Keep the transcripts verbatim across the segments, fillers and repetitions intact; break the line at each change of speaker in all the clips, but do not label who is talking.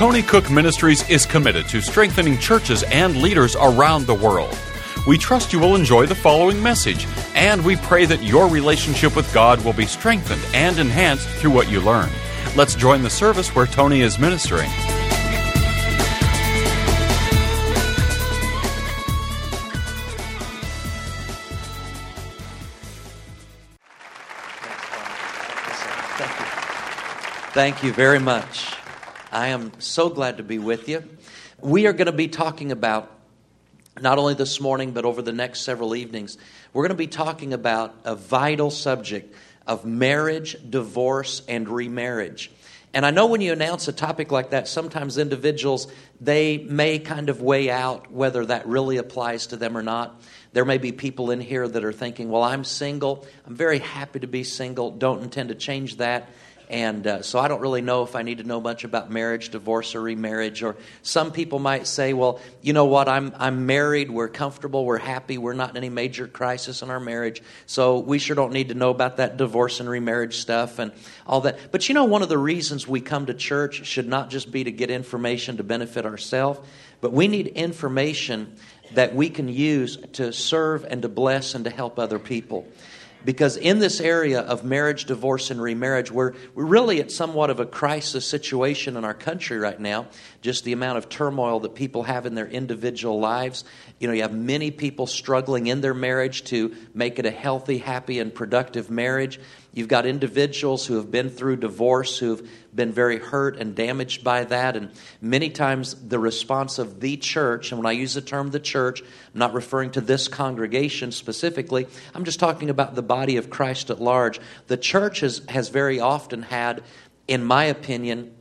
Tony Cook Ministries is committed to strengthening churches and leaders around the world. We trust you will enjoy the following message, and we pray that your relationship with God will be strengthened and enhanced through what you learn. Let's join the service where Tony is ministering.
Thank you very much. I am so glad to be with you. We are going to be talking about, not only this morning, but over the next several evenings, we're going to be talking about a vital subject of marriage, divorce, and remarriage. And I know when you announce a topic like that, sometimes individuals, they may kind of weigh out whether that really applies to them or not. There may be people in here that are thinking, well, I'm single. I'm very happy to be single. Don't intend to change that. And uh, so I don't really know if I need to know much about marriage, divorce, or remarriage. Or some people might say, well, you know what, I'm I'm married, we're comfortable, we're happy, we're not in any major crisis in our marriage, so we sure don't need to know about that divorce and remarriage stuff and all that. But you know, one of the reasons we come to church should not just be to get information to benefit ourselves, but we need information that we can use to serve and to bless and to help other people. Because in this area of marriage, divorce, and remarriage, we're, we're really at somewhat of a crisis situation in our country right now. Just the amount of turmoil that people have in their individual lives. You know, you have many people struggling in their marriage to make it a healthy, happy, and productive marriage. You've got individuals who have been through divorce, who've been very hurt and damaged by that. And many times the response of the church, and when I use the term the church, I'm not referring to this congregation specifically. I'm just talking about the body of Christ at large. The church has, has very often had, in my opinion,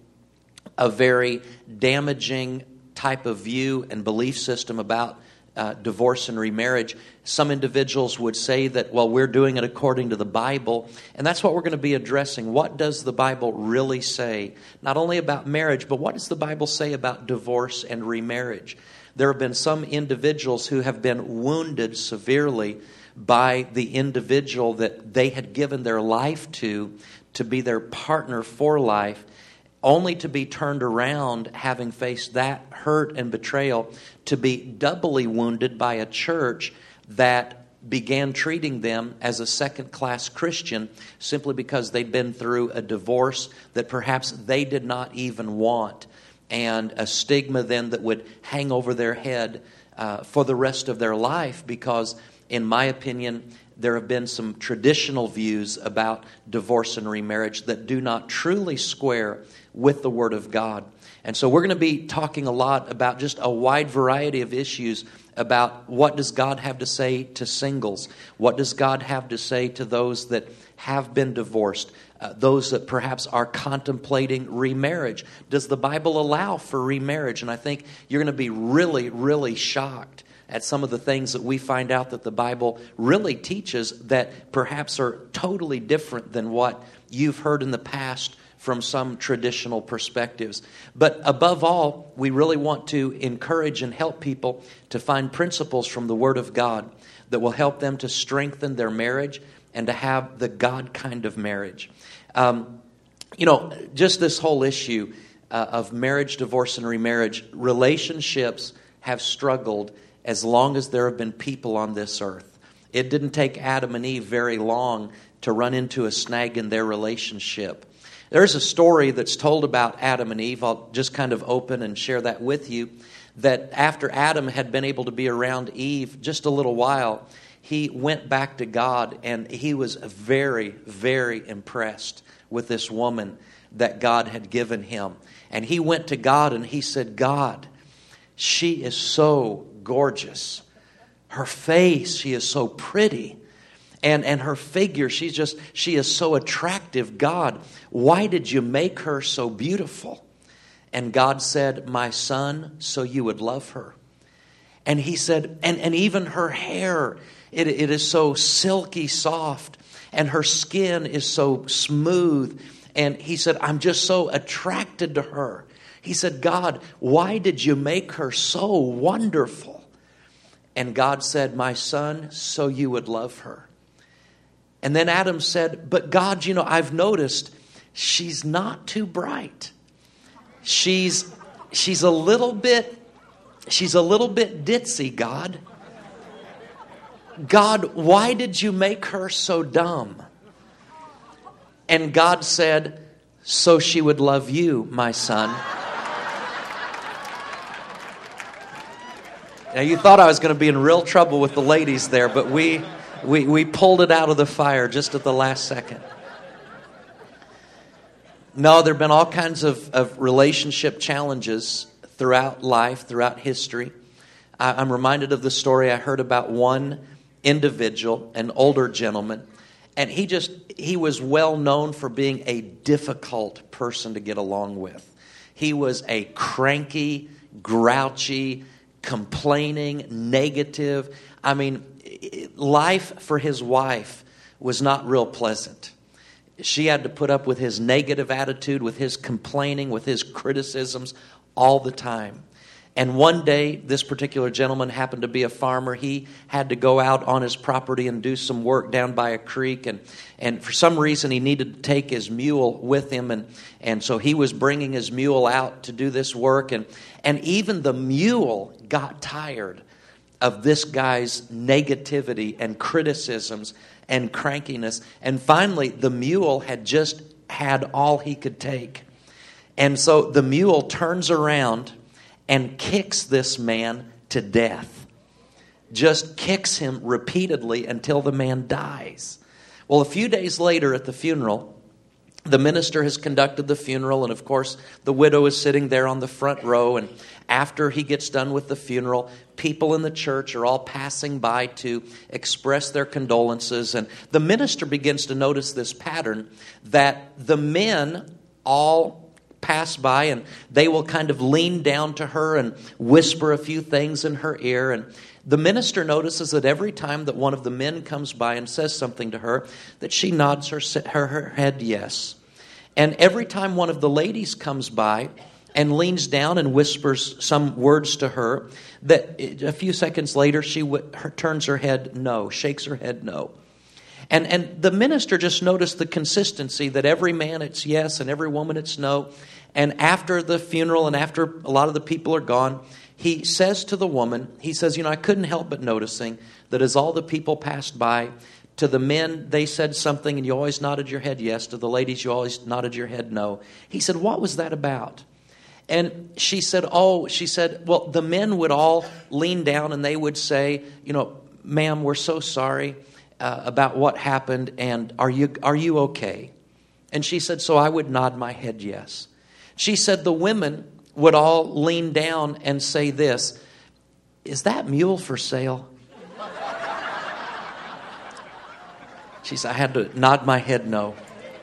a very damaging type of view and belief system about Uh, divorce and remarriage. Some individuals would say that, well, we're doing it according to the Bible, and that's what we're going to be addressing. What does the Bible really say? Not only about marriage, but what does the Bible say about divorce and remarriage? There have been some individuals who have been wounded severely by the individual that they had given their life to, to be their partner for life, only to be turned around, having faced that hurt and betrayal, to be doubly wounded by a church that began treating them as a second-class Christian simply because they'd been through a divorce that perhaps they did not even want, and a stigma then that would hang over their head uh, for the rest of their life because, in my opinion, there have been some traditional views about divorce and remarriage that do not truly square with the Word of God. And so we're going to be talking a lot about just a wide variety of issues about what does God have to say to singles? What does God have to say to those that have been divorced? Uh, those that perhaps are contemplating remarriage? Does the Bible allow for remarriage? And I think you're going to be really, really shocked at some of the things that we find out that the Bible really teaches that perhaps are totally different than what you've heard in the past from some traditional perspectives. But above all, we really want to encourage and help people to find principles from the Word of God that will help them to strengthen their marriage and to have the God kind of marriage. Um, you know, just this whole issue uh, of marriage, divorce, and remarriage, relationships have struggled as long as there have been people on this earth. It didn't take Adam and Eve very long to run into a snag in their relationship. There's a story that's told about Adam and Eve. I'll just kind of open and share that with you. That after Adam had been able to be around Eve just a little while, he went back to God, and he was very, very impressed with this woman that God had given him. And he went to God and he said, God, she is so gorgeous. Her face, she is so pretty. And and her figure, she's just, she is so attractive. God, why did you make her so beautiful? And God said, my son, so you would love her. And he said, and, and even her hair, it, it is so silky soft. And her skin is so smooth. And he said, I'm just so attracted to her. He said, God, why did you make her so wonderful? And God said, my son, so you would love her. And then Adam said, but God, you know, I've noticed she's not too bright. She's she's a little bit, she's a little bit ditzy, God. God, why did you make her so dumb? And God said, so she would love you, my son. Now, you thought I was going to be in real trouble with the ladies there, but we, we, we pulled it out of the fire just at the last second. No, there have been all kinds of, of relationship challenges throughout life, throughout history. I, I'm reminded of the story I heard about one individual, an older gentleman, and he just, he was well known for being a difficult person to get along with. He was a cranky, grouchy, complaining, negative. I mean, life for his wife was not real pleasant. She had to put up with his negative attitude, with his complaining, with his criticisms all the time. And one day, this particular gentleman happened to be a farmer. He had to go out on his property and do some work down by a creek. And, and for some reason, he needed to take his mule with him. And, and so he was bringing his mule out to do this work. And, and even the mule got tired of this guy's negativity and criticisms and crankiness. And finally, the mule had just had all he could take. And so the mule turns around and kicks this man to death. Just kicks him repeatedly until the man dies. Well, a few days later at the funeral, the minister has conducted the funeral, and of course, the widow is sitting there on the front row. And after he gets done with the funeral, people in the church are all passing by to express their condolences. And the minister begins to notice this pattern that the men all pass by and they will kind of lean down to her and whisper a few things in her ear. And the minister notices that every time that one of the men comes by and says something to her, that she nods her, her, her head yes. And every time one of the ladies comes by and leans down and whispers some words to her, that a few seconds later she w- her, turns her head no, shakes her head no. And, and the minister just noticed the consistency that every man it's yes and every woman it's no. And after the funeral and after a lot of the people are gone, he says to the woman, he says, you know, I couldn't help but noticing that as all the people passed by, to the men, they said something and you always nodded your head yes. To the ladies, you always nodded your head no. He said, what was that about? And she said, oh, she said, well, the men would all lean down and they would say, you know, ma'am, we're so sorry uh, about what happened, and are you are you okay? And she said, so I would nod my head yes. She said the women would all lean down and say this, is that mule for sale? She said, I had to nod my head no.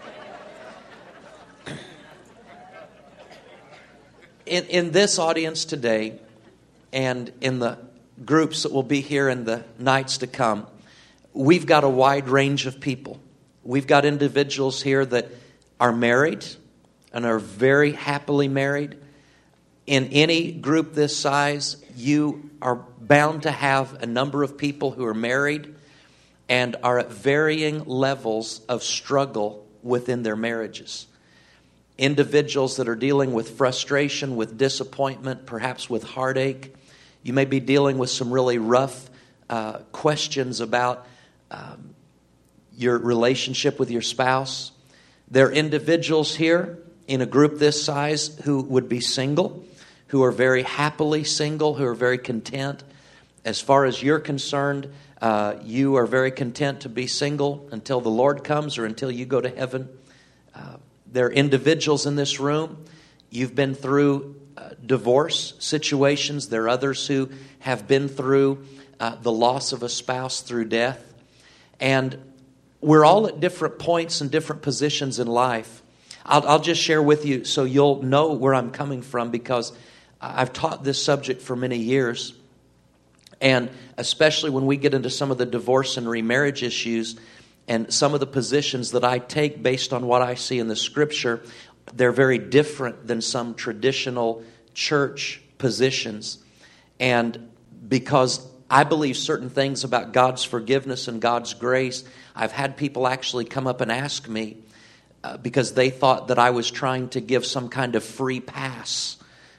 In, in this audience today, and in the groups that will be here in the nights to come, we've got a wide range of people. We've got individuals here that are married and are very happily married. In any group this size, you are bound to have a number of people who are married and are at varying levels of struggle within their marriages. Individuals that are dealing with frustration, with disappointment, perhaps with heartache. You may be dealing with some really rough uh, questions about um, your relationship with your spouse. There are individuals here in a group this size who would be single, who are very happily single, who are very content. As far as you're concerned, uh, you are very content to be single until the Lord comes or until you go to heaven. Uh, there are individuals in this room, you've been through uh, divorce situations. There are others who have been through uh, the loss of a spouse through death. And we're all at different points and different positions in life. I'll, I'll just share with you so you'll know where I'm coming from, because I've taught this subject for many years. And especially when we get into some of the divorce and remarriage issues and some of the positions that I take based on what I see in the Scripture, they're very different than some traditional church positions. And because I believe certain things about God's forgiveness and God's grace, I've had people actually come up and ask me uh, because they thought that I was trying to give some kind of free pass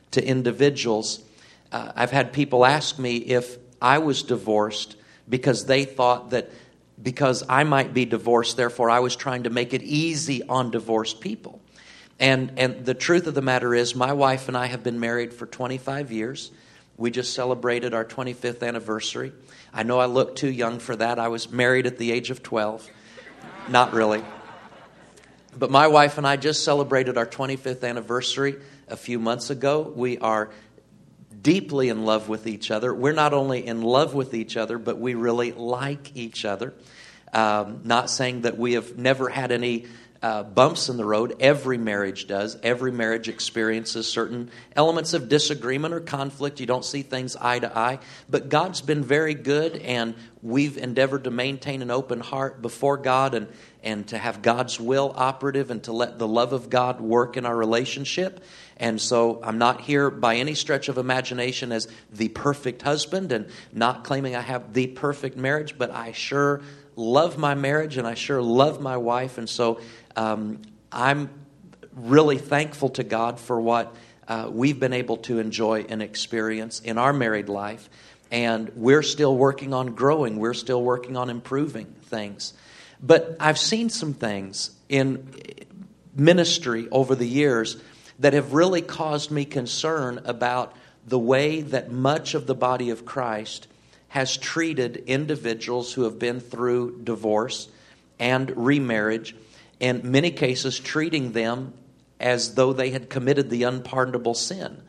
to individuals. Uh, I've had people ask me if I was divorced because they thought that because I might be divorced, therefore I was trying to make it easy on divorced people. And and the truth of the matter is, my wife and I have been married for twenty-five years. We just celebrated our twenty-fifth anniversary. I know I look too young for that. I was married at the age of twelve. Not really. But my wife and I just celebrated our twenty-fifth anniversary a few months ago. We are deeply in love with each other. We're not only in love with each other, but we really like each other. Um, not saying that we have never had any uh, bumps in the road. Every marriage does. Every marriage experiences certain elements of disagreement or conflict. You don't see things eye to eye. But God's been very good, and we've endeavored to maintain an open heart before God and, and to have God's will operative and to let the love of God work in our relationship. And so I'm not here by any stretch of imagination as the perfect husband and not claiming I have the perfect marriage, but I sure love my marriage and I sure love my wife. And so um, I'm really thankful to God for what uh, we've been able to enjoy and experience in our married life. And we're still working on growing. We're still working on improving things. But I've seen some things in ministry over the years that have really caused me concern about the way that much of the body of Christ has treated individuals who have been through divorce and remarriage, in many cases treating them as though they had committed the unpardonable sin,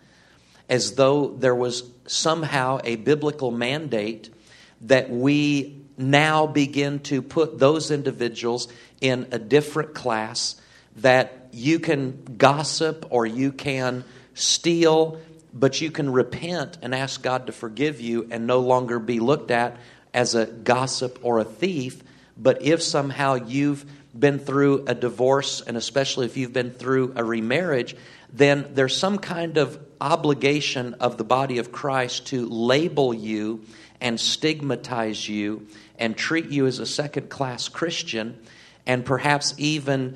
as though there was somehow a biblical mandate that we now begin to put those individuals in a different class, that you can gossip or you can steal, but you can repent and ask God to forgive you and no longer be looked at as a gossip or a thief. But if somehow you've been through a divorce, and especially if you've been through a remarriage, then there's some kind of obligation of the body of Christ to label you and stigmatize you and treat you as a second-class Christian, and perhaps even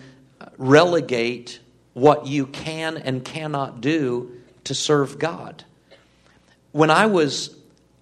relegate what you can and cannot do to serve God. When I was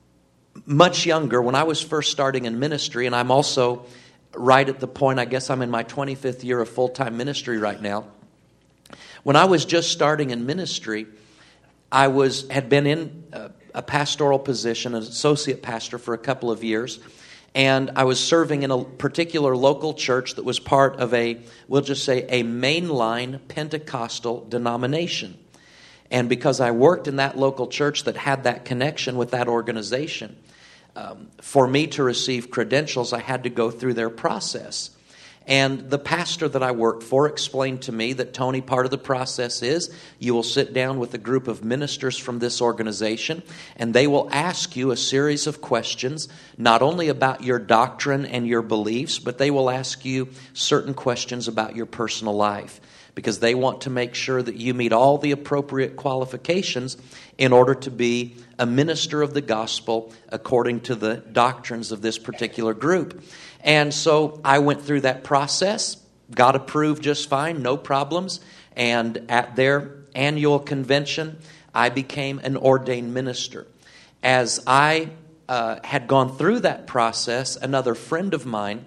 much younger, when I was first starting in ministry, and I'm also right at the point, I guess I'm in my twenty-fifth year of full-time ministry right now. When I was just starting in ministry, I was had been in a, a pastoral position, an associate pastor for a couple of years. And I was serving in a particular local church that was part of a, we'll just say, a mainline Pentecostal denomination. And because I worked in that local church that had that connection with that organization, um, for me to receive credentials, I had to go through their process. And the pastor that I worked for explained to me that, Tony, part of the process is you will sit down with a group of ministers from this organization, and they will ask you a series of questions, not only about your doctrine and your beliefs, but they will ask you certain questions about your personal life, because they want to make sure that you meet all the appropriate qualifications in order to be a minister of the gospel according to the doctrines of this particular group. And so I went through that process, got approved just fine, no problems. And at their annual convention, I became an ordained minister. As I uh, had gone through that process, another friend of mine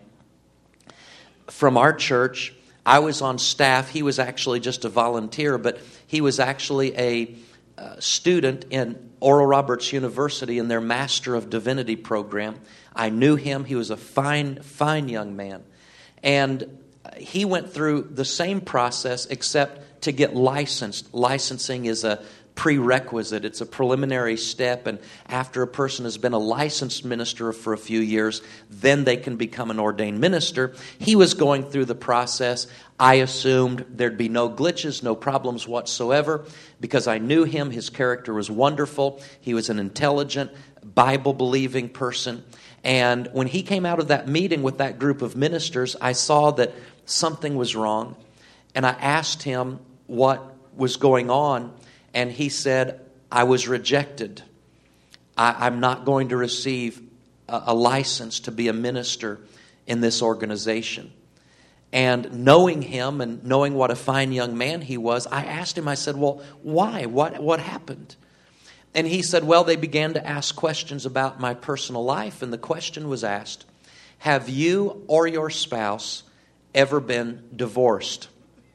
from our church, I was on staff. He was actually just a volunteer, but he was actually a uh, student in Oral Roberts University in their Master of Divinity program. I knew him. He was a fine, fine young man. And he went through the same process except to get licensed. Licensing is a prerequisite. It's a preliminary step. And after a person has been a licensed minister for a few years, then they can become an ordained minister. He was going through the process. I assumed there'd be no glitches, no problems whatsoever, because I knew him. His character was wonderful. He was an intelligent, Bible-believing person. And when he came out of that meeting with that group of ministers, I saw that something was wrong. And I asked him what was going on. And he said, I was rejected. I, I'm not going to receive a, a license to be a minister in this organization. And knowing him and knowing what a fine young man he was, I asked him, I said, well, why? What, what happened? And he said, well, they began to ask questions about my personal life. And the question was asked, have you or your spouse ever been divorced?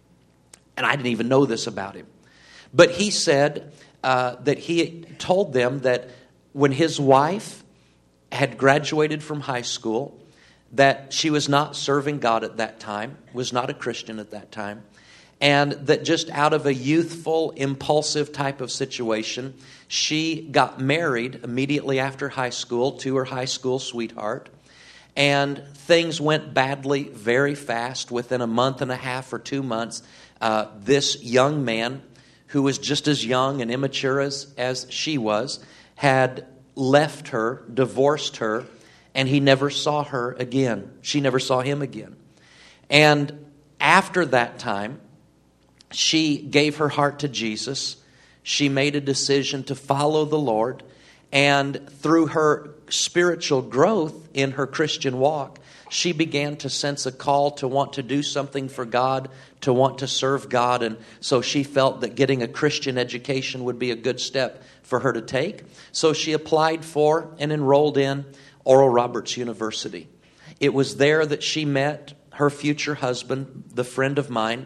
And I didn't even know this about him. But he said uh, that he told them that when his wife had graduated from high school, that she was not serving God at that time, was not a Christian at that time, and that just out of a youthful, impulsive type of situation, she got married immediately after high school to her high school sweetheart, and things went badly very fast. Within a month and a half or two months, uh, this young man, who was just as young and immature as, as she was, had left her, divorced her, and he never saw her again. She never saw him again. And after that time, she gave her heart to Jesus. She made a decision to follow the Lord. And through her spiritual growth in her Christian walk, she began to sense a call to want to do something for God, to want to serve God. And so she felt that getting a Christian education would be a good step for her to take. So she applied for and enrolled in Oral Roberts University. It was there that she met her future husband, the friend of mine.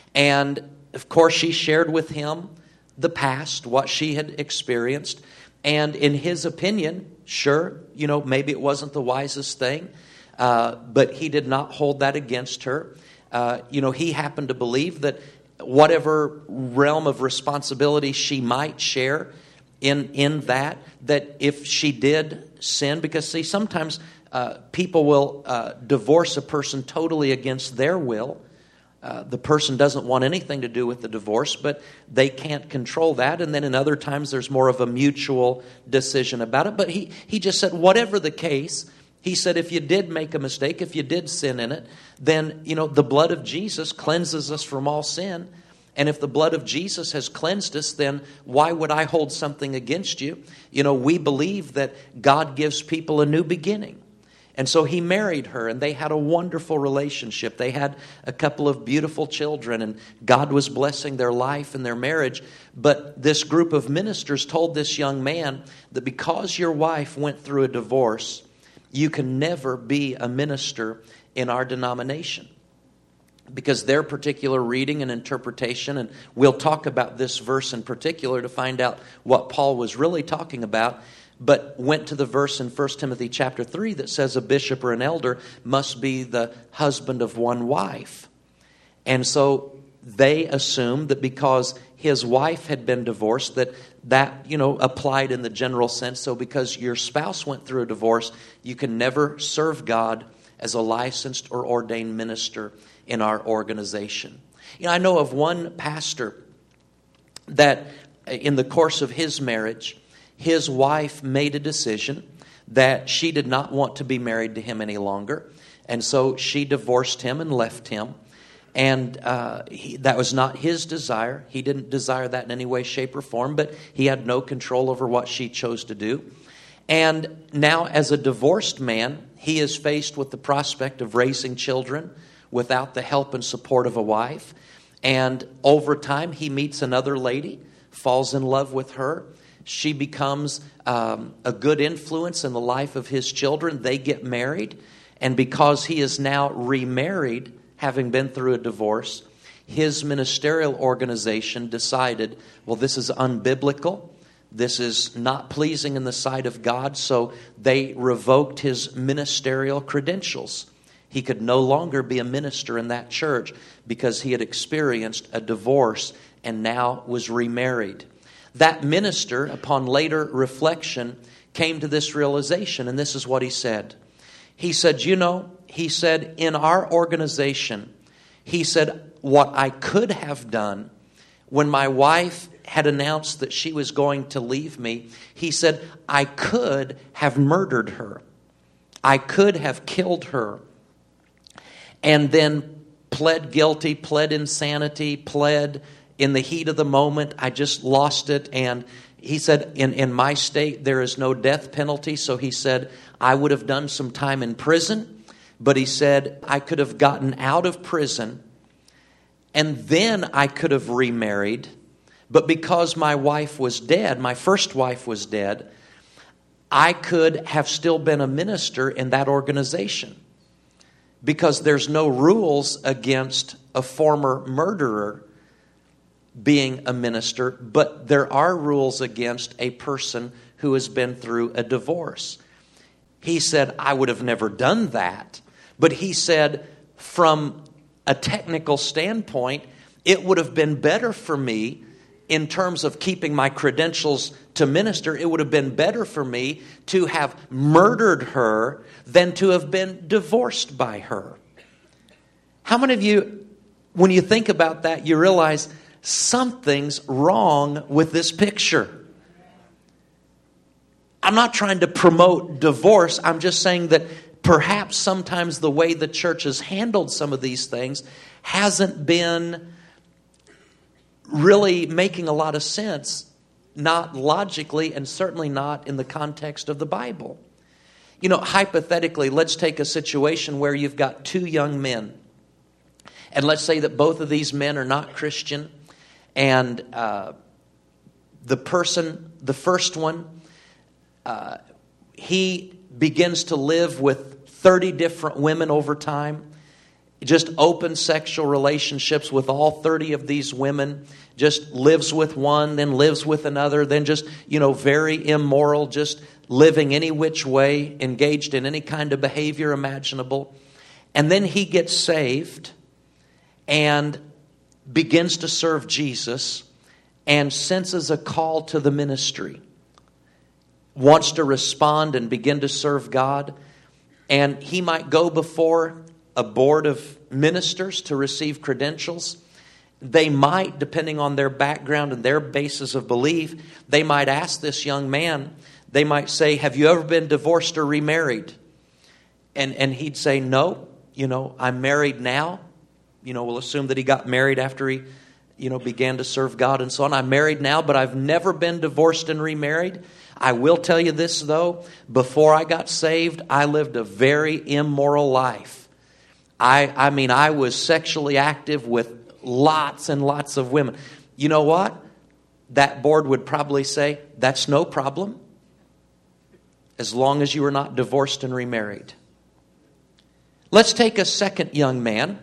And of course, she shared with him the past, what she had experienced. And in his opinion, sure, you know, maybe it wasn't the wisest thing, uh, but he did not hold that against her. Uh, you know, he happened to believe that whatever realm of responsibility she might share in, in that, that if she did sin, because see, sometimes uh, people will uh, divorce a person totally against their will. Uh, the person doesn't want anything to do with the divorce, but they can't control that. And then in other times, there's more of a mutual decision about it. But he, he just said, whatever the case, he said, if you did make a mistake, if you did sin in it, then, you know, the blood of Jesus cleanses us from all sin. And if the blood of Jesus has cleansed us, then why would I hold something against you? You know, we believe that God gives people a new beginning. And so he married her, and they had a wonderful relationship. They had a couple of beautiful children, and God was blessing their life and their marriage. But this group of ministers told this young man that because your wife went through a divorce, you can never be a minister in our denomination. Because their particular reading and interpretation, and we'll talk about this verse in particular to find out what Paul was really talking about, but went to the verse in First Timothy chapter three that says a bishop or an elder must be the husband of one wife. And so they assumed that because his wife had been divorced, that that, you know, applied in the general sense. So because your spouse went through a divorce, you can never serve God as a licensed or ordained minister in our organization. You know, I know of one pastor that in the course of his marriage, his wife made a decision that she did not want to be married to him any longer. And so she divorced him and left him. And uh, he, that was not his desire. He didn't desire that in any way, shape, or form, but he had no control over what she chose to do. And now as a divorced man, he is faced with the prospect of raising children without the help and support of a wife. And over time, he meets another lady, falls in love with her. She becomes um, a good influence in the life of his children. They get married. And because he is now remarried, having been through a divorce, his ministerial organization decided, well, this is unbiblical. This is not pleasing in the sight of God. So they revoked his ministerial credentials. He could no longer be a minister in that church because he had experienced a divorce and now was remarried. That minister, upon later reflection, came to this realization, and this is what he said. He said, you know, he said, in our organization, he said, what I could have done when my wife had announced that she was going to leave me, he said, I could have murdered her. I could have killed her. And then pled guilty, pled insanity, pled in the heat of the moment, I just lost it. And he said, in, in my state, there is no death penalty. So he said, I would have done some time in prison. But he said, I could have gotten out of prison and then I could have remarried. But because my wife was dead, my first wife was dead, I could have still been a minister in that organization. Because there's no rules against a former murderer being a minister, but there are rules against a person who has been through a divorce. He said, I would have never done that. But he said, from a technical standpoint, it would have been better for me in terms of keeping my credentials to minister. It would have been better for me to have murdered her than to have been divorced by her. How many of you, when you think about that, you realize something's wrong with this picture? I'm not trying to promote divorce. I'm just saying that perhaps sometimes the way the church has handled some of these things hasn't been really making a lot of sense, not logically and certainly not in the context of the Bible. You know, hypothetically, let's take a situation where you've got two young men. And let's say that both of these men are not Christian. And uh, the person, the first one, uh, he begins to live with thirty different women over time. Just open sexual relationships with all thirty of these women. Just lives with one, then lives with another. Then just, you know, very immoral, just living any which way, engaged in any kind of behavior imaginable. And then he gets saved and begins to serve Jesus and senses a call to the ministry. Wants to respond and begin to serve God. And he might go before a board of ministers to receive credentials. They might, depending on their background and their basis of belief, they might ask this young man, they might say, have you ever been divorced or remarried? And, and he'd say, no, you know, I'm married now. You know, we'll assume that he got married after he, you know, began to serve God and so on. I'm married now, but I've never been divorced and remarried. I will tell you this, though. Before I got saved, I lived a very immoral life. I, I mean, I was sexually active with lots and lots of women. You know what? That board would probably say, that's no problem, as long as you are not divorced and remarried. Let's take a second young man.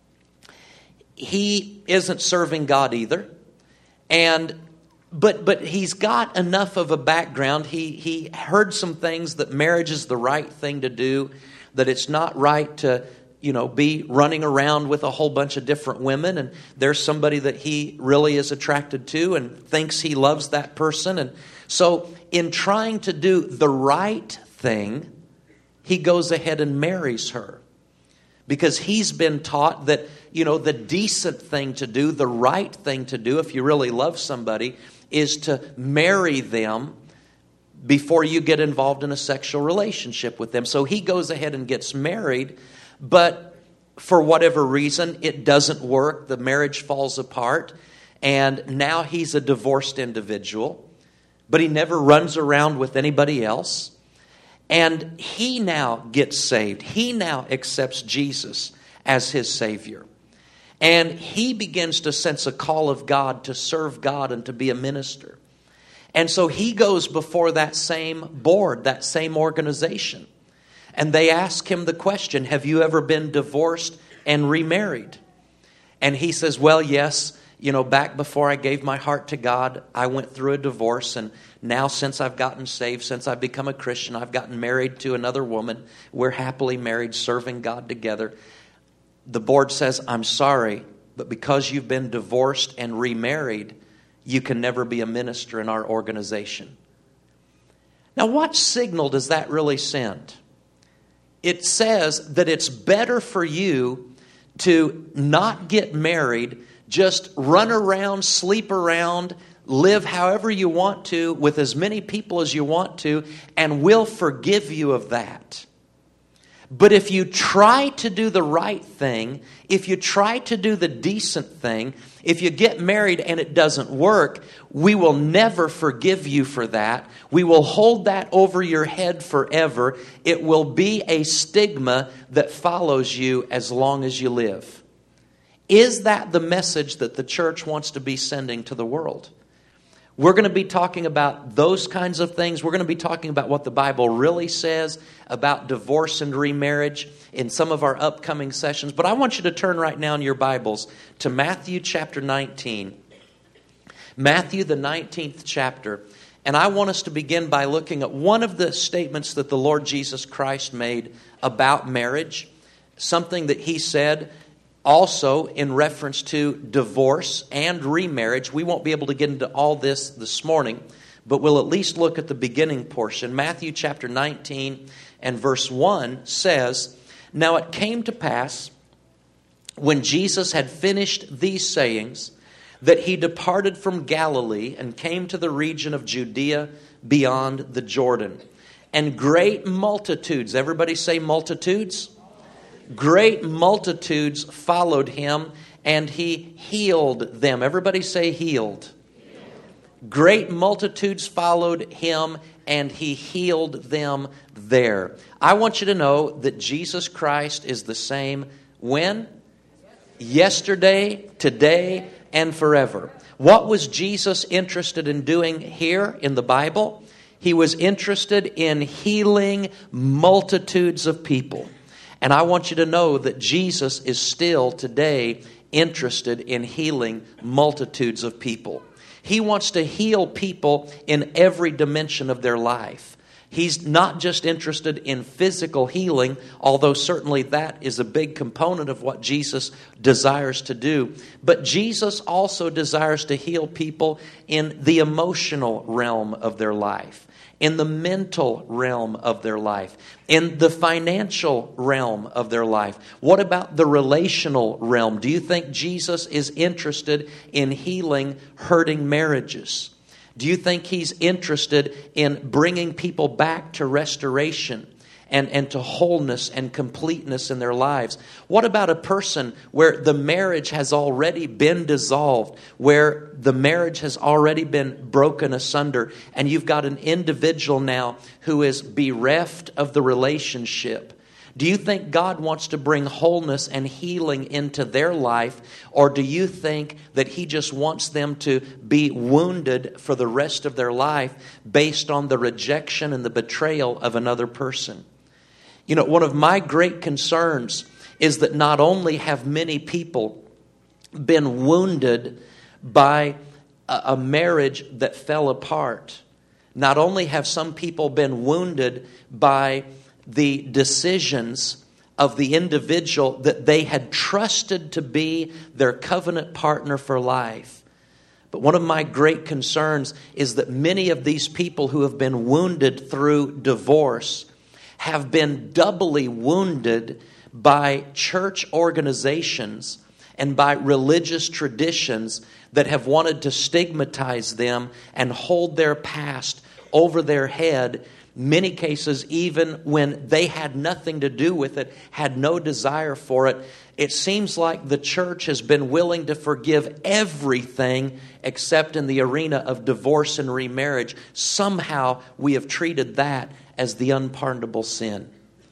He isn't serving God either. And but but he's got enough of a background. He he heard some things that marriage is the right thing to do, that it's not right to, you know, be running around with a whole bunch of different women, and there's somebody that he really is attracted to and thinks he loves that person. And so in trying to do the right thing, he goes ahead and marries her. Because he's been taught that, you know, the decent thing to do, the right thing to do, if you really love somebody, is to marry them before you get involved in a sexual relationship with them. So he goes ahead and gets married, but for whatever reason, it doesn't work. The marriage falls apart, and now he's a divorced individual, but he never runs around with anybody else. And he now gets saved. He now accepts Jesus as his Savior. And he begins to sense a call of God to serve God and to be a minister. And so he goes before that same board, that same organization. And they ask him the question, have you ever been divorced and remarried? And he says, well, yes. You know, back before I gave my heart to God, I went through a divorce, and now since I've gotten saved, since I've become a Christian, I've gotten married to another woman. We're happily married, serving God together. The board says, I'm sorry, but because you've been divorced and remarried, you can never be a minister in our organization. Now, what signal does that really send? It says that it's better for you to not get married, just run around, sleep around, live however you want to, with as many people as you want to, and we'll forgive you of that. But if you try to do the right thing, if you try to do the decent thing, if you get married and it doesn't work, we will never forgive you for that. We will hold that over your head forever. It will be a stigma that follows you as long as you live. Is that the message that the church wants to be sending to the world? We're going to be talking about those kinds of things. We're going to be talking about what the Bible really says about divorce and remarriage in some of our upcoming sessions. But I want you to turn right now in your Bibles to Matthew chapter nineteen. Matthew, the nineteenth chapter. And I want us to begin by looking at one of the statements that the Lord Jesus Christ made about marriage. Something that He said also in reference to divorce and remarriage. We won't be able to get into all this this morning, but we'll at least look at the beginning portion. Matthew chapter nineteen and verse one says, "Now it came to pass, when Jesus had finished these sayings, that He departed from Galilee and came to the region of Judea beyond the Jordan. And great multitudes," everybody say multitudes? Great multitudes followed Him, and He healed them. Everybody say healed. Healed. Great multitudes followed Him, and He healed them there. I want you to know that Jesus Christ is the same when? Yesterday, today, and forever. What was Jesus interested in doing here in the Bible? He was interested in healing multitudes of people. And I want you to know that Jesus is still today interested in healing multitudes of people. He wants to heal people in every dimension of their life. He's not just interested in physical healing, although certainly that is a big component of what Jesus desires to do. But Jesus also desires to heal people in the emotional realm of their life, in the mental realm of their life, in the financial realm of their life. What about the relational realm? Do you think Jesus is interested in healing hurting marriages? Do you think He's interested in bringing people back to restoration and, and to wholeness and completeness in their lives? What about a person where the marriage has already been dissolved, where the marriage has already been broken asunder, and you've got an individual now who is bereft of the relationship? Do you think God wants to bring wholeness and healing into their life, or do you think that He just wants them to be wounded for the rest of their life based on the rejection and the betrayal of another person? You know, one of my great concerns is that not only have many people been wounded by a, a marriage that fell apart, not only have some people been wounded by the decisions of the individual that they had trusted to be their covenant partner for life. But one of my great concerns is that many of these people who have been wounded through divorce have been doubly wounded by church organizations and by religious traditions that have wanted to stigmatize them and hold their past over their head. Many cases, even when they had nothing to do with it, had no desire for it. It seems like the church has been willing to forgive everything except in the arena of divorce and remarriage. Somehow we have treated that as the unpardonable sin.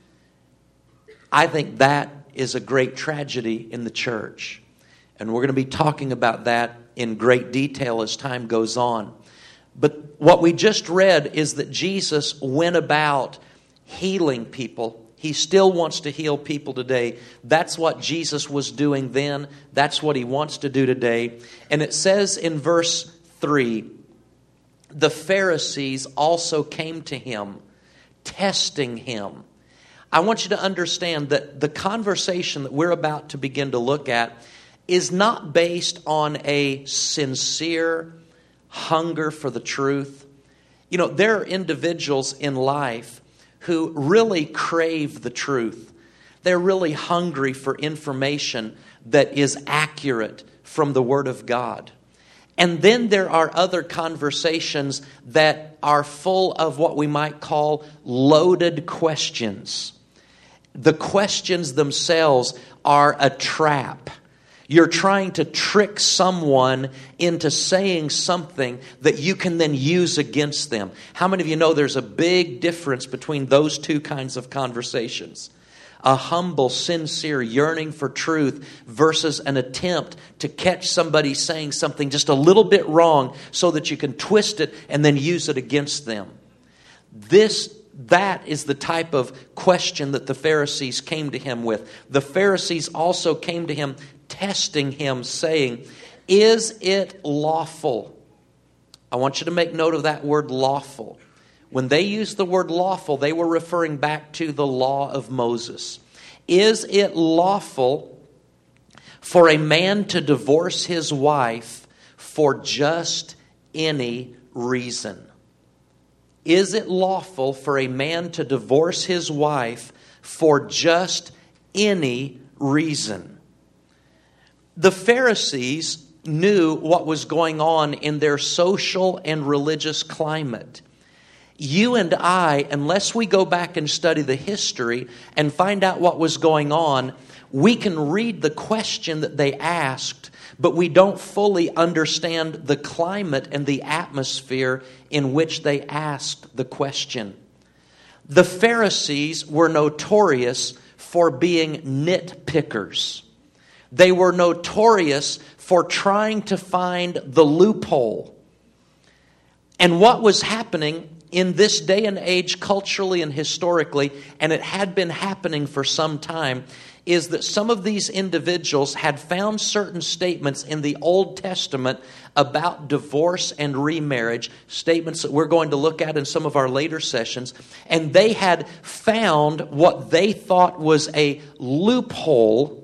I think that is a great tragedy in the church. And we're going to be talking about that in great detail as time goes on. But what we just read is that Jesus went about healing people. He still wants to heal people today. That's what Jesus was doing then. That's what He wants to do today. And it says in verse three, the Pharisees also came to Him, testing Him. I want you to understand that the conversation that we're about to begin to look at is not based on a sincere hunger for the truth. You know, there are individuals in life who really crave the truth. They're really hungry for information that is accurate from the Word of God. And then there are other conversations that are full of what we might call loaded questions. the questions themselves are a trap. You're trying to trick someone into saying something that you can then use against them. How many of you know there's a big difference between those two kinds of conversations? A humble, sincere yearning for truth versus an attempt to catch somebody saying something just a little bit wrong so that you can twist it and then use it against them. This That is the type of question that the Pharisees came to him with. The Pharisees also came to him testing him, saying, "Is it lawful?" I want you to make note of that word lawful. When they used the word lawful, they were referring back to the law of Moses. Is it lawful for a man to divorce his wife for just any reason? Is it lawful for a man to divorce his wife for just any reason? The Pharisees knew what was going on in their social and religious climate. You and I, unless we go back and study the history and find out what was going on, we can read the question that they asked, but we don't fully understand the climate and the atmosphere in which they asked the question. The Pharisees were notorious for being nitpickers. They were notorious for trying to find the loophole. And what was happening in this day and age, culturally and historically, and it had been happening for some time, is that some of these individuals had found certain statements in the Old Testament about divorce and remarriage, statements that we're going to look at in some of our later sessions, and they had found what they thought was a loophole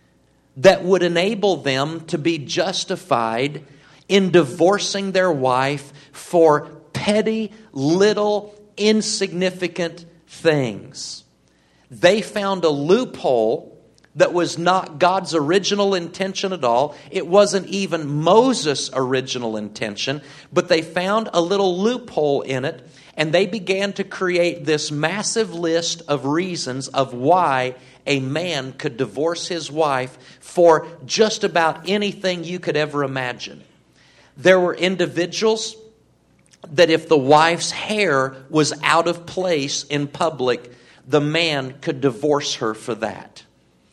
that would enable them to be justified in divorcing their wife for petty, little, insignificant things. They found a loophole that was not God's original intention at all. It wasn't even Moses' original intention, but they found a little loophole in it, and they began to create this massive list of reasons of why a man could divorce his wife for just about anything you could ever imagine. There were individuals that if the wife's hair was out of place in public, the man could divorce her for that.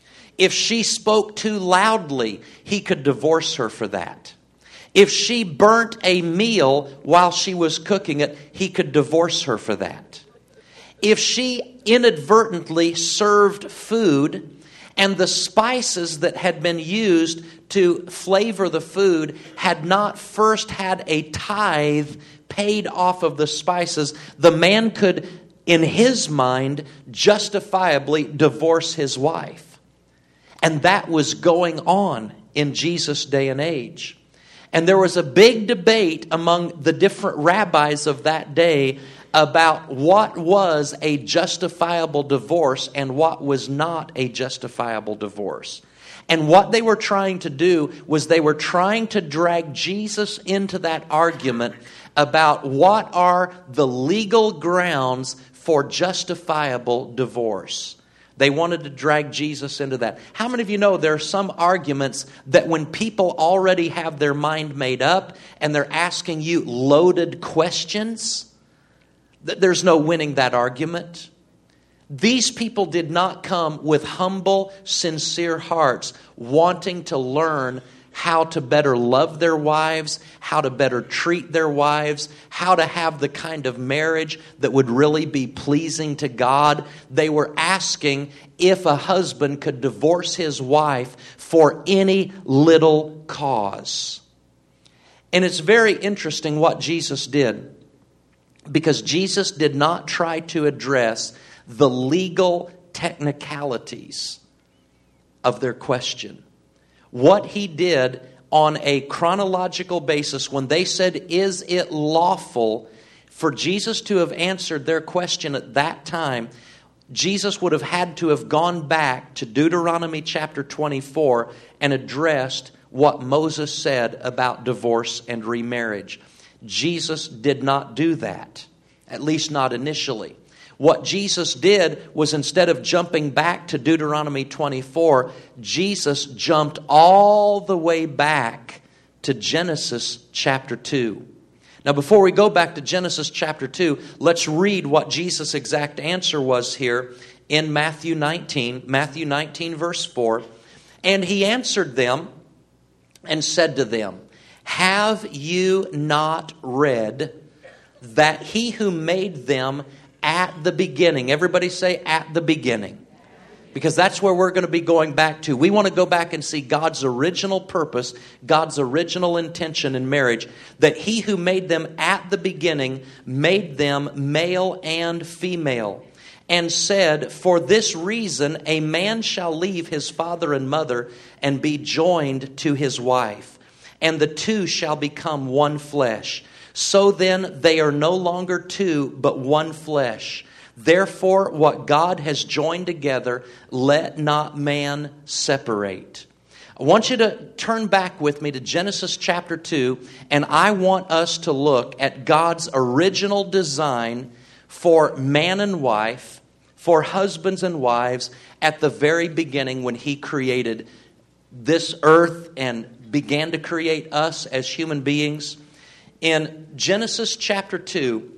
If she spoke too loudly, he could divorce her for that. If she burnt a meal while she was cooking it, he could divorce her for that. If she inadvertently served food and the spices that had been used to flavor the food had not first had a tithe paid off of the spices, the man could, in his mind, justifiably divorce his wife. And that was going on in Jesus' day and age. And there was a big debate among the different rabbis of that day about what was a justifiable divorce and what was not a justifiable divorce. And what they were trying to do was they were trying to drag Jesus into that argument about what are the legal grounds for justifiable divorce. They wanted to drag Jesus into that. How many of you know there are some arguments that when people already have their mind made up and they're asking you loaded questions, there's no winning that argument? These people did not come with humble, sincere hearts wanting to learn how to better love their wives, how to better treat their wives, how to have the kind of marriage that would really be pleasing to God. They were asking if a husband could divorce his wife for any little cause. And it's very interesting what Jesus did, because Jesus did not try to address the legal technicalities of their question. What he did on a chronological basis, when they said, "Is it lawful?" for Jesus to have answered their question at that time, Jesus would have had to have gone back to Deuteronomy chapter twenty-four and addressed what Moses said about divorce and remarriage. Jesus did not do that, at least not initially. What Jesus did was, instead of jumping back to Deuteronomy twenty-four, Jesus jumped all the way back to Genesis chapter two. Now, before we go back to Genesis chapter two, let's read what Jesus' exact answer was here in Matthew nineteen. Matthew nineteen, verse four. And he answered them and said to them, have you not read that he who made them at the beginning, everybody say at the beginning, because that's where we're going to be going back to. We want to go back and see God's original purpose, God's original intention in marriage, that he who made them at the beginning made them male and female, and said, for this reason a man shall leave his father and mother and be joined to his wife, and the two shall become one flesh. So then they are no longer two, but one flesh. Therefore, what God has joined together, let not man separate. I want you to turn back with me to Genesis chapter two, and I want us to look at God's original design for man and wife, for husbands and wives, at the very beginning when he created this earth and began to create us as human beings. In Genesis chapter two,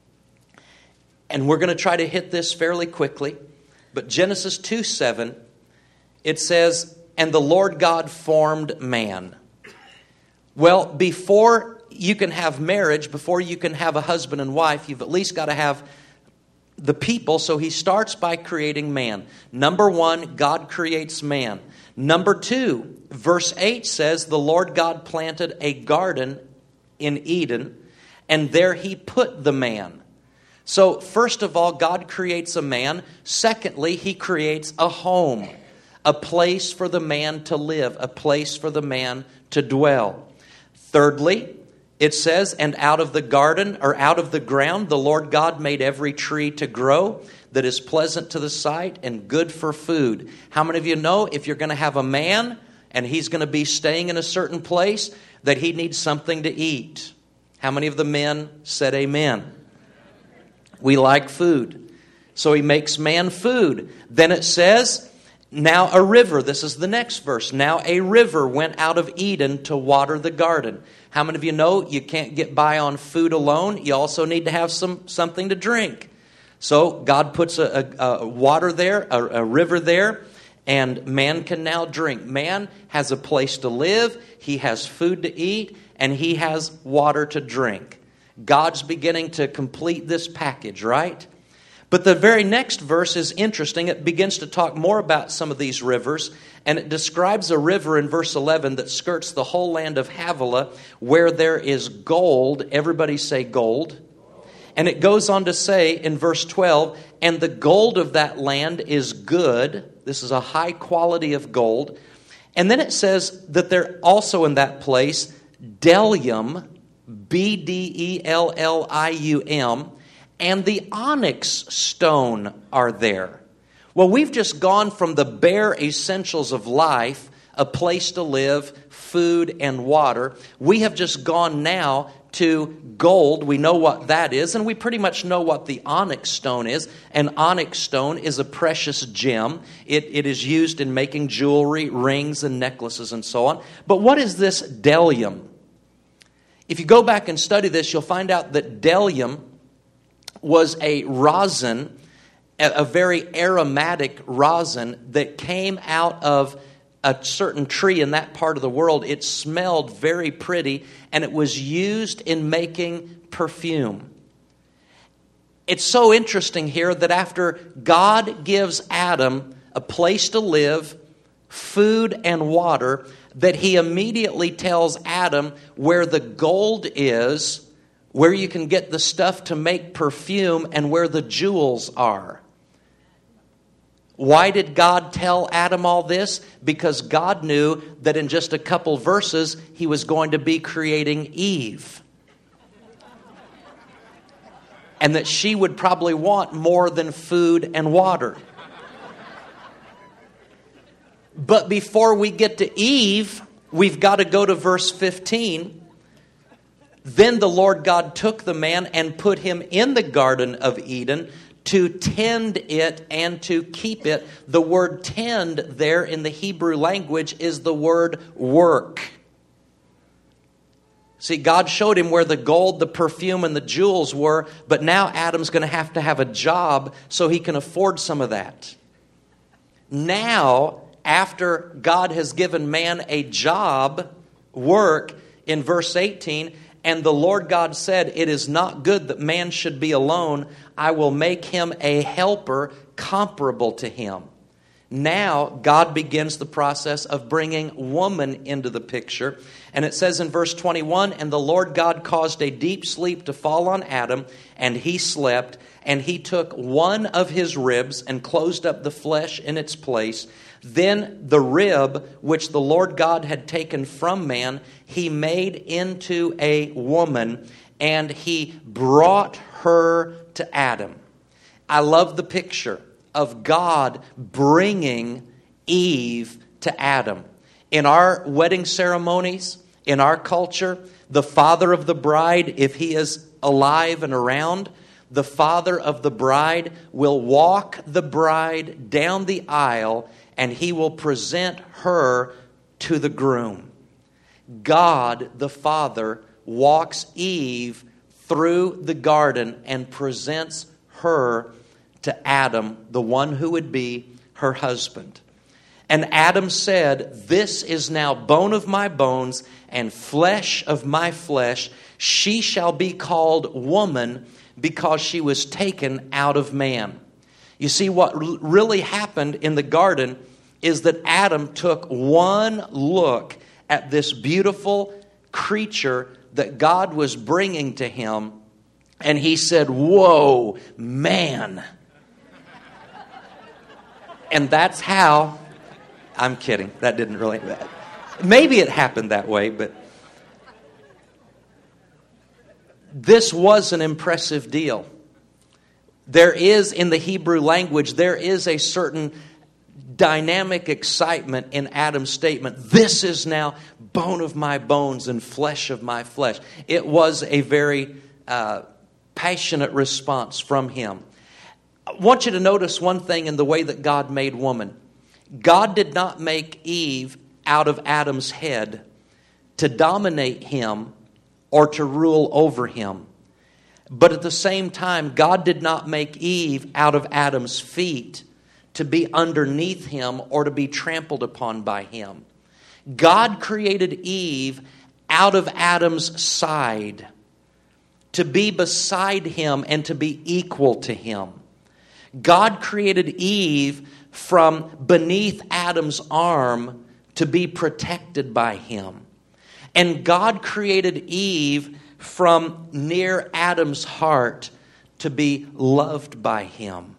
and we're going to try to hit this fairly quickly, but Genesis two seven, it says, and the Lord God formed man. Well, before you can have marriage, before you can have a husband and wife, you've at least got to have the people. So he starts by creating man. Number one, God creates man. Number two, verse eight says, the Lord God planted a garden in Eden, and there he put the man. So first of all, God creates a man. Secondly, he creates a home, a place for the man to live, a place for the man to dwell. Thirdly, it says, and out of the garden, or out of the ground, the Lord God made every tree to grow that is pleasant to the sight and good for food. How many of you know if you're going to have a man and he's going to be staying in a certain place, that he needs something to eat? How many of the men said amen? We like food. So he makes man food. Then it says, now a river, this is the next verse, now a river went out of Eden to water the garden. How many of you know you can't get by on food alone? You also need to have some something to drink. So God puts a, a, a water there, a, a river there, and man can now drink. Man has a place to live, he has food to eat, and he has water to drink. God's beginning to complete this package, right? But the very next verse is interesting. It begins to talk more about some of these rivers, and it describes a river in verse eleven that skirts the whole land of Havilah, where there is gold. Everybody say gold. And it goes on to say in verse twelve, and the gold of that land is good. This is a high quality of gold. And then it says that there also in that place, bdellium, B D E L L I U M, and the onyx stone are there. Well, we've just gone from the bare essentials of life, a place to live, food and water. We have just gone now to gold. We know what that is, and we pretty much know what the onyx stone is. An onyx stone is a precious gem. It, it is used in making jewelry, rings, and necklaces, and so on. But what is this bdellium? If you go back and study this, you'll find out that bdellium was a rosin, a very aromatic rosin that came out of a certain tree in that part of the world. It smelled very pretty, and it was used in making perfume. It's so interesting here that after God gives Adam a place to live, food and water, that he immediately tells Adam where the gold is, where you can get the stuff to make perfume, and where the jewels are. Why did God tell Adam all this? Because God knew that in just a couple verses, he was going to be creating Eve. And that she would probably want more than food and water. But before we get to Eve, we've got to go to verse fifteen. Then the Lord God took the man and put him in the Garden of Eden to tend it and to keep it. The word tend there in the Hebrew language is the word work. See, God showed him where the gold, the perfume, and the jewels were, but now Adam's going to have to have a job so he can afford some of that. Now, after God has given man a job, work, in verse eighteen, and the Lord God said, "It is not good that man should be alone. I will make him a helper comparable to him." Now, God begins the process of bringing woman into the picture. And it says in verse twenty-one, "And the Lord God caused a deep sleep to fall on Adam, and he slept. And he took one of his ribs and closed up the flesh in its place. Then the rib which the Lord God had taken from man, he made into a woman, and he brought her to Adam." I love the picture of God bringing Eve to Adam. In our wedding ceremonies, in our culture, the father of the bride, if he is alive and around, the father of the bride will walk the bride down the aisle, and he will present her to the groom. God, the Father, walks Eve through the garden and presents her to Adam, the one who would be her husband. And Adam said, "This is now bone of my bones and flesh of my flesh. She shall be called woman, because she was taken out of man." You see, what really happened in the garden is that Adam took one look at this beautiful creature that God was bringing to him, and he said, "Whoa, man." And that's how, I'm kidding, that didn't really, maybe it happened that way, but this was an impressive deal. There is, in the Hebrew language, there is a certain dynamic excitement in Adam's statement. This is now bone of my bones and flesh of my flesh. It was a very uh, passionate response from him. I want you to notice one thing in the way that God made woman. God did not make Eve out of Adam's head to dominate him or to rule over him. But at the same time, God did not make Eve out of Adam's feet to be underneath him or to be trampled upon by him. God created Eve out of Adam's side to be beside him and to be equal to him. God created Eve from beneath Adam's arm to be protected by him. And God created Eve from near Adam's heart to be loved by him.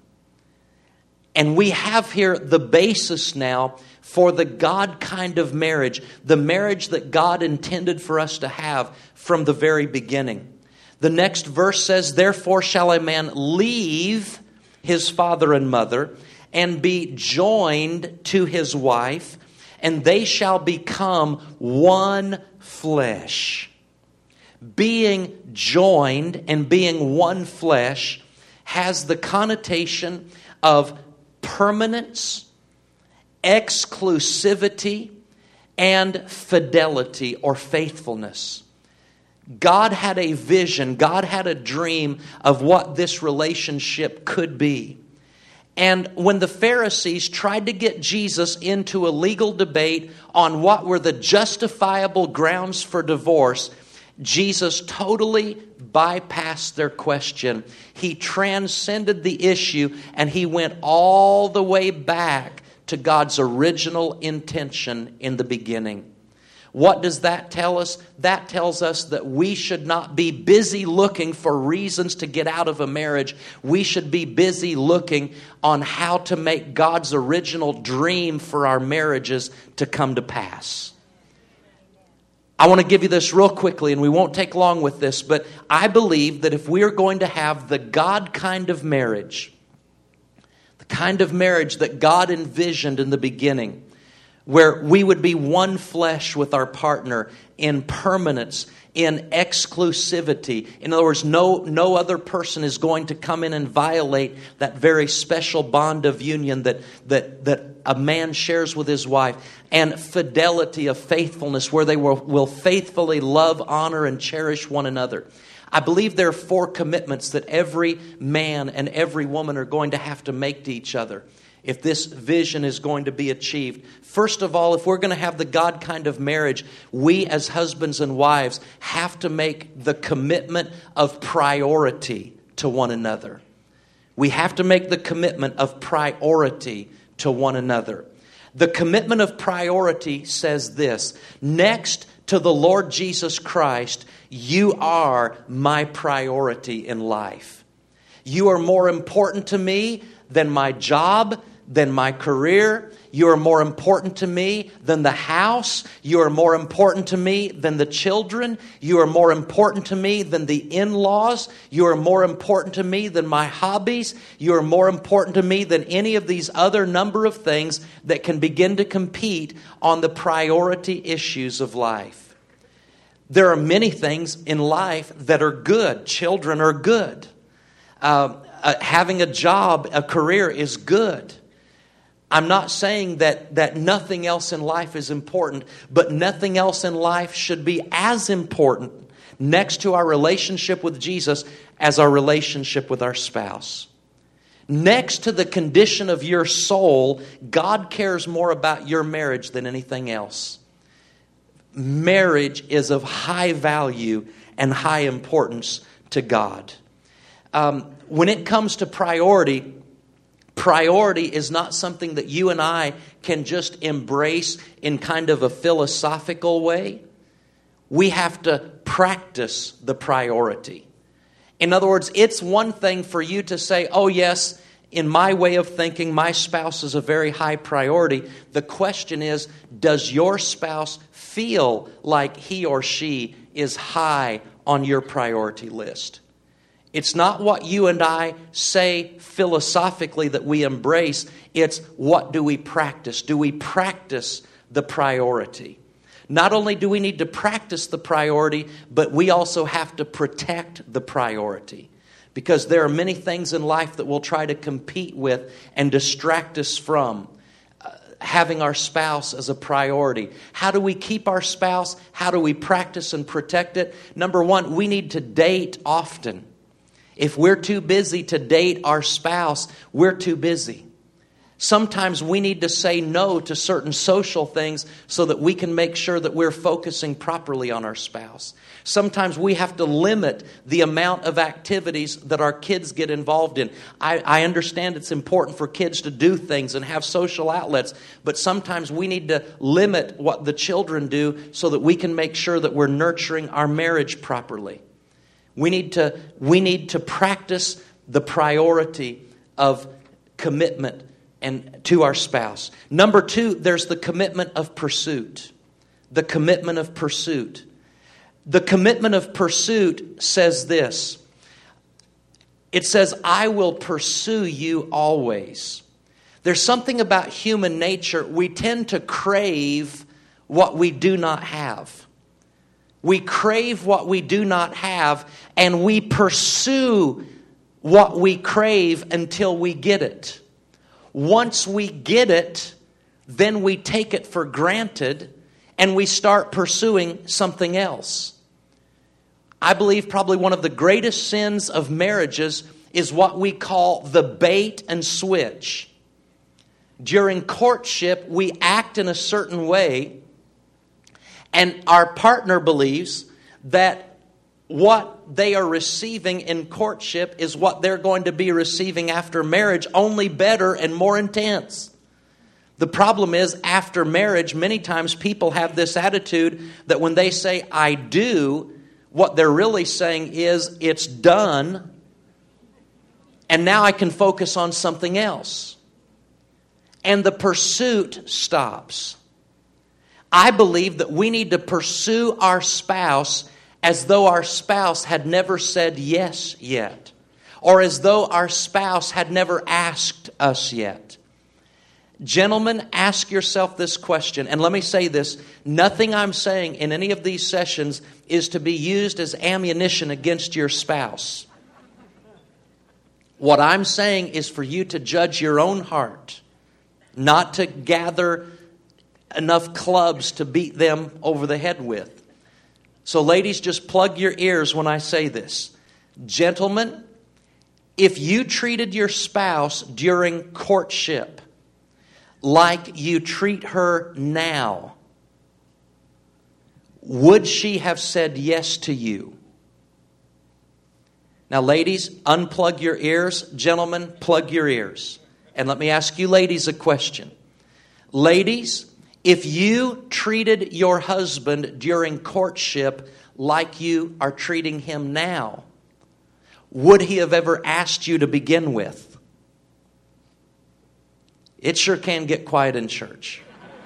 And we have here the basis now for the God kind of marriage, the marriage that God intended for us to have from the very beginning. The next verse says, "Therefore shall a man leave his father and mother and be joined to his wife, and they shall become one flesh." Being joined and being one flesh has the connotation of permanence, exclusivity, and fidelity or faithfulness. God had a vision, God had a dream of what this relationship could be. And when the Pharisees tried to get Jesus into a legal debate on what were the justifiable grounds for divorce, Jesus totally bypassed their question. He transcended the issue, and he went all the way back to God's original intention in the beginning. What does that tell us? That tells us that we should not be busy looking for reasons to get out of a marriage. We should be busy looking on how to make God's original dream for our marriages to come to pass. I want to give you this real quickly, and we won't take long with this, but I believe that if we are going to have the God kind of marriage, the kind of marriage that God envisioned in the beginning, where we would be one flesh with our partner in permanence, in exclusivity. In other words, no, no other person is going to come in and violate that very special bond of union that, that, that a man shares with his wife. And fidelity of faithfulness, where they will, will faithfully love, honor, and cherish one another. I believe there are four commitments that every man and every woman are going to have to make to each other if this vision is going to be achieved. First of all, if we're going to have the God kind of marriage, we as husbands and wives have to make the commitment of priority to one another. We have to make the commitment of priority to one another. The commitment of priority says this: next to the Lord Jesus Christ, you are my priority in life. You are more important to me than my job, than my career. You are more important to me than the house. You are more important to me than the children. You are more important to me than the in-laws. You are more important to me than my hobbies. You are more important to me than any of these other number of things that can begin to compete on the priority issues of life. There are many things in life that are good. Children are good. Uh, uh, having a job, a career is good. I'm not saying that, that nothing else in life is important, but nothing else in life should be as important next to our relationship with Jesus as our relationship with our spouse. Next to the condition of your soul, God cares more about your marriage than anything else. Marriage is of high value and high importance to God. Um, when it comes to priority, priority is not something that you and I can just embrace in kind of a philosophical way. We have to practice the priority. In other words, it's one thing for you to say, oh yes, in my way of thinking, my spouse is a very high priority. The question is, does your spouse feel like he or she is high on your priority list? It's not what you and I say philosophically that we embrace. It's what do we practice? Do we practice the priority? Not only do we need to practice the priority, but we also have to protect the priority. Because there are many things in life that we'll try to compete with and distract us from uh, having our spouse as a priority. How do we keep our spouse? How do we practice and protect it? Number one, we need to date often. If we're too busy to date our spouse, we're too busy. Sometimes we need to say no to certain social things so that we can make sure that we're focusing properly on our spouse. Sometimes we have to limit the amount of activities that our kids get involved in. I, I understand it's important for kids to do things and have social outlets, but sometimes we need to limit what the children do so that we can make sure that we're nurturing our marriage properly. We need to, we need to practice the priority of commitment and to our spouse. Number two, there's the commitment of pursuit. The commitment of pursuit. The commitment of pursuit says this. It says, I will pursue you always. There's something about human nature. We tend to crave what we do not have. We crave what we do not have, and we pursue what we crave until we get it. Once we get it, then we take it for granted and we start pursuing something else. I believe probably one of the greatest sins of marriages is what we call the bait and switch. During courtship, we act in a certain way, and our partner believes that what they are receiving in courtship is what they're going to be receiving after marriage, only better and more intense. The problem is, after marriage, many times people have this attitude that when they say, I do, what they're really saying is, it's done, and now I can focus on something else. And the pursuit stops. I believe that we need to pursue our spouse as though our spouse had never said yes yet, or as though our spouse had never asked us yet. Gentlemen, ask yourself this question. And let me say this. Nothing I'm saying in any of these sessions is to be used as ammunition against your spouse. What I'm saying is for you to judge your own heart, not to gather enough clubs to beat them over the head with. So ladies, just plug your ears when I say this. Gentlemen, if you treated your spouse during courtship like you treat her now, would she have said yes to you? Now, ladies, unplug your ears. Gentlemen, plug your ears. And let me ask you ladies a question. Ladies, if you treated your husband during courtship like you are treating him now, would he have ever asked you to begin with? It sure can get quiet in church.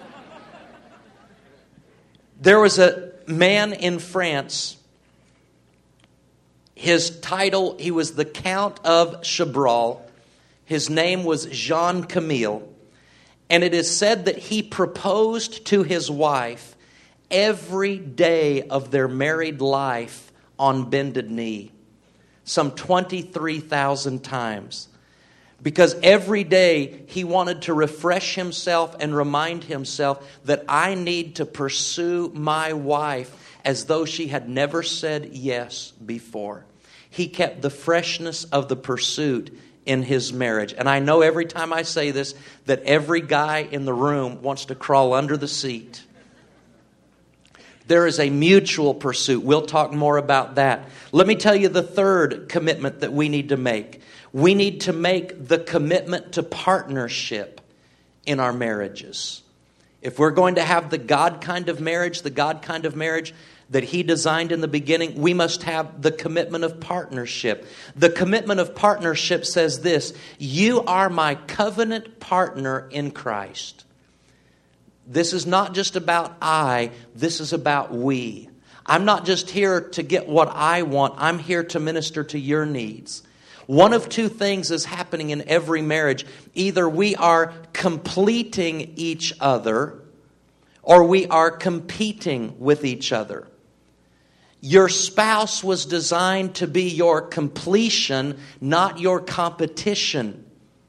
There was a man in France. His title, he was the Count of Chabrol. His name was Jean Camille. And it is said that he proposed to his wife every day of their married life on bended knee. Some twenty-three thousand times. Because every day he wanted to refresh himself and remind himself that I need to pursue my wife as though she had never said yes before. He kept the freshness of the pursuit in his marriage. And I know every time I say this that every guy in the room wants to crawl under the seat. There is a mutual pursuit. We'll talk more about that. Let me tell you the third commitment that we need to make. We need to make the commitment to partnership in our marriages. If we're going to have the God kind of marriage, the God kind of marriage that He designed in the beginning, we must have the commitment of partnership. The commitment of partnership says this: you are my covenant partner in Christ. This is not just about I, this is about we. I'm not just here to get what I want, I'm here to minister to your needs. One of two things is happening in every marriage. Either we are completing each other or we are competing with each other. Your spouse was designed to be your completion, not your competition.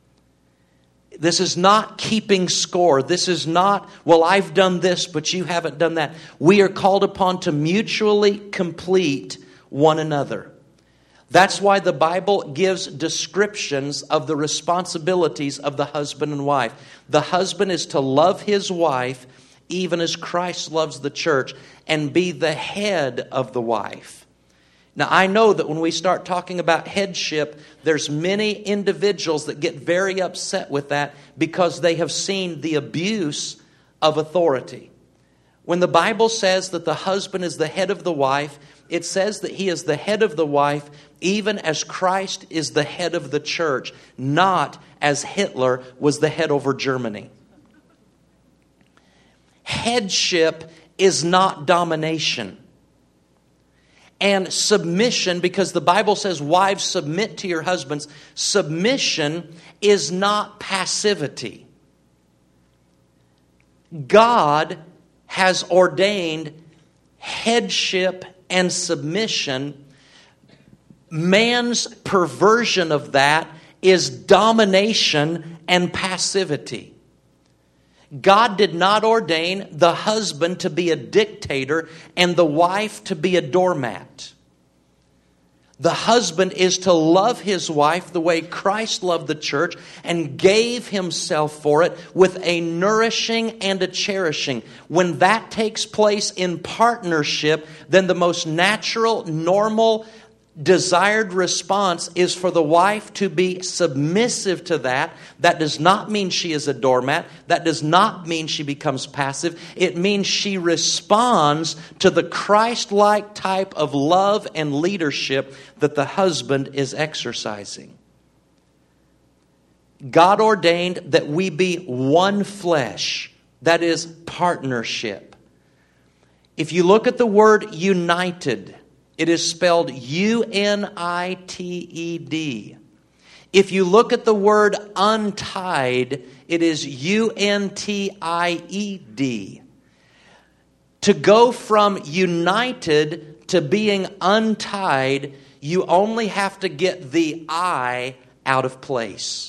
This is not keeping score. This is not, well, I've done this, but you haven't done that. We are called upon to mutually complete one another. That's why the Bible gives descriptions of the responsibilities of the husband and wife. The husband is to love his wife even as Christ loves the church and be the head of the wife. Now, I know that when we start talking about headship, there's many individuals that get very upset with that because they have seen the abuse of authority. When the Bible says that the husband is the head of the wife, it says that he is the head of the wife even as Christ is the head of the church, not as Hitler was the head over Germany. Headship is not domination. And submission, because the Bible says, wives, submit to your husbands. Submission is not passivity. God has ordained headship and submission. Man's perversion of that is domination and passivity. God did not ordain the husband to be a dictator and the wife to be a doormat. The husband is to love his wife the way Christ loved the church and gave himself for it with a nourishing and a cherishing. When that takes place in partnership, then the most natural, normal, desired response is for the wife to be submissive to that. That does not mean she is a doormat. That does not mean she becomes passive. It means she responds to the Christ-like type of love and leadership that the husband is exercising. God ordained that we be one flesh. That is partnership. If you look at the word united, it is spelled U N I T E D. If you look at the word untied, it is U N T I E D. To go from united to being untied, you only have to get the I out of place.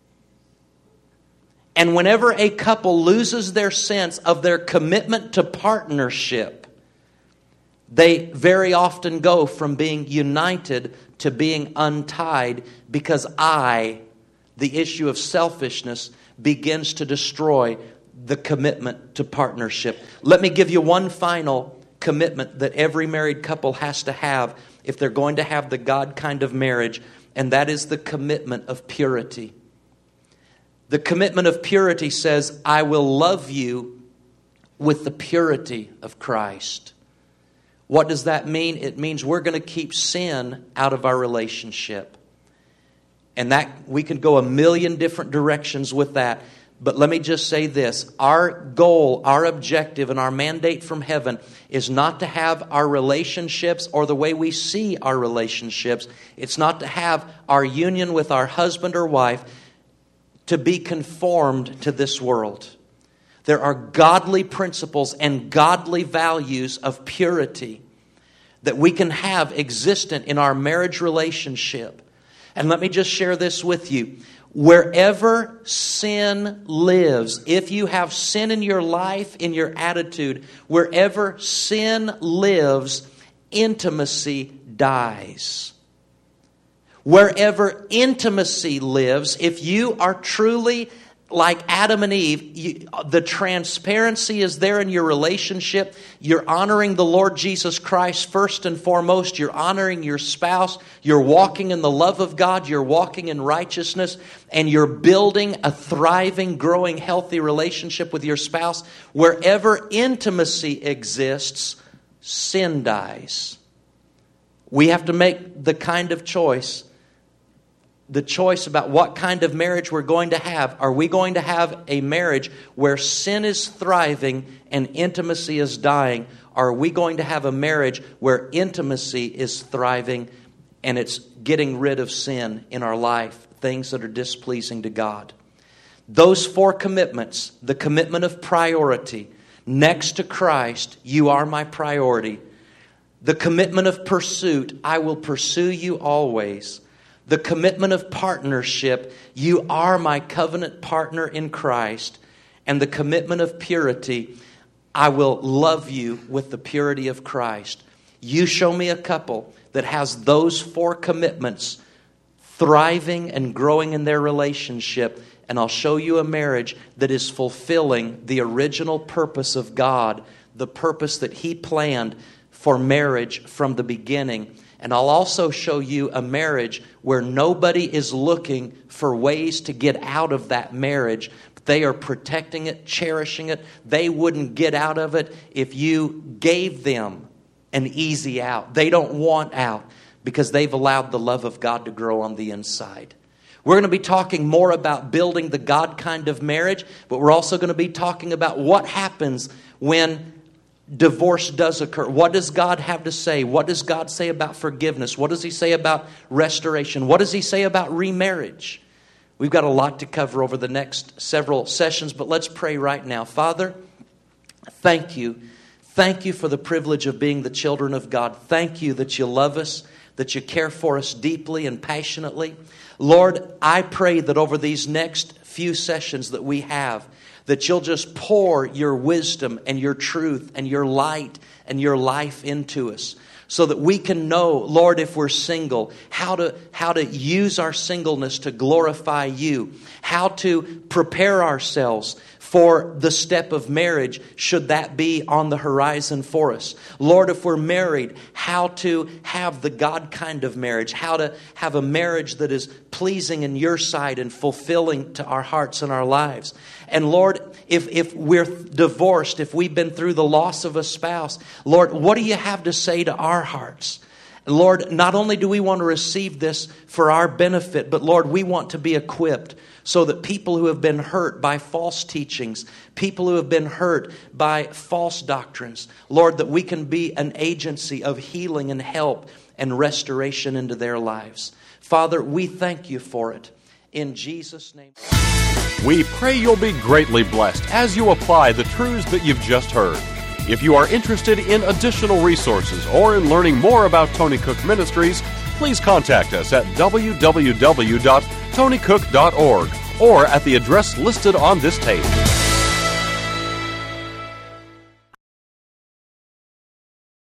And whenever a couple loses their sense of their commitment to partnership, they very often go from being united to being untied because I, the issue of selfishness, begins to destroy the commitment to partnership. Let me give you one final commitment that every married couple has to have if they're going to have the God kind of marriage, and that is the commitment of purity. The commitment of purity says, I will love you with the purity of Christ. What does that mean? It means we're going to keep sin out of our relationship. And that we can go a million different directions with that. But let me just say this. Our goal, our objective, and our mandate from heaven is not to have our relationships or the way we see our relationships. It's not to have our union with our husband or wife to be conformed to this world. There are godly principles and godly values of purity that we can have existent in our marriage relationship. And let me just share this with you. Wherever sin lives, if you have sin in your life, in your attitude, wherever sin lives, intimacy dies. Wherever intimacy lives, if you are truly like Adam and Eve, you, the transparency is there in your relationship. You're honoring the Lord Jesus Christ first and foremost. You're honoring your spouse. You're walking in the love of God. You're walking in righteousness. And you're building a thriving, growing, healthy relationship with your spouse. Wherever intimacy exists, sin dies. We have to make the kind of choice The choice about what kind of marriage we're going to have. Are we going to have a marriage where sin is thriving and intimacy is dying? Or are we going to have a marriage where intimacy is thriving and it's getting rid of sin in our life, things that are displeasing to God? Those four commitments, the commitment of priority, next to Christ, you are my priority. The commitment of pursuit, I will pursue you always. The commitment of partnership, you are my covenant partner in Christ. And the commitment of purity, I will love you with the purity of Christ. You show me a couple that has those four commitments thriving and growing in their relationship, and I'll show you a marriage that is fulfilling the original purpose of God, the purpose that He planned for marriage from the beginning. And I'll also show you a marriage where nobody is looking for ways to get out of that marriage. They are protecting it, cherishing it. They wouldn't get out of it if you gave them an easy out. They don't want out because they've allowed the love of God to grow on the inside. We're going to be talking more about building the God kind of marriage, but we're also going to be talking about what happens when divorce does occur. What does God have to say? What does God say about forgiveness? What does He say about restoration? What does He say about remarriage? We've got a lot to cover over the next several sessions, but let's pray right now. Father, thank you. Thank you for the privilege of being the children of God. Thank you that you love us, that you care for us deeply and passionately. Lord, I pray that over these next few sessions that we have, that you'll just pour your wisdom and your truth and your light and your life into us so that we can know, Lord, if we're single, how to, how to use our singleness to glorify you, how to prepare ourselves for the step of marriage, should that be on the horizon for us. Lord, if we're married, how to have the God kind of marriage, how to have a marriage that is pleasing in your sight and fulfilling to our hearts and our lives. And Lord, if, if we're divorced, if we've been through the loss of a spouse, Lord, what do you have to say to our hearts? Lord, not only do we want to receive this for our benefit, but Lord, we want to be equipped so that people who have been hurt by false teachings, people who have been hurt by false doctrines, Lord, that we can be an agency of healing and help and restoration into their lives. Father, we thank you for it. In Jesus' name.
We pray you'll be greatly blessed as you apply the truths that you've just heard. If you are interested in additional resources or in learning more about Tony Cook Ministries, please contact us at w w w dot tony cook dot org or at the address listed on this tape.